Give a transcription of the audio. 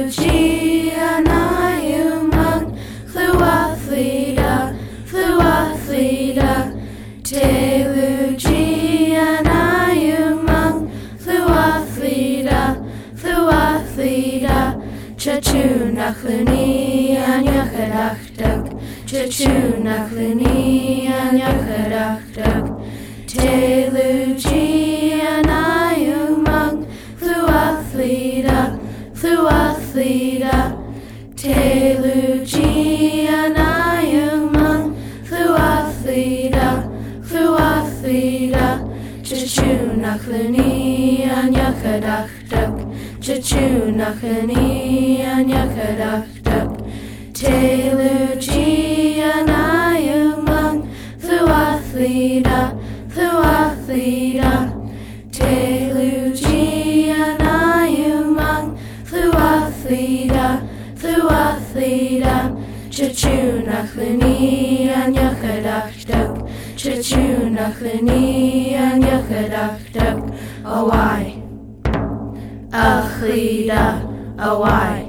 Telugi anayumang Fluathlida, Fluathlida. Telugi anayumang Fluathlida, Fluathlida. Chachunachluni anyakadachdak, Chachunachluni anyakadachdak. Telugi anayumang Fluathlida, Fluathlida. Telugi anayumang Fluathlida, Fluathlida. Chachunachluni anyakadachdak, Chachunachluni anyakadachdak. Telugi anayumang Fluathlida, Fluathlida. Telugi anayumang Fluathlida, Fluathlida. Chachunachluni anyakadachdak, Chachunachluni anyakadachdak. Awai, Achlida, awai.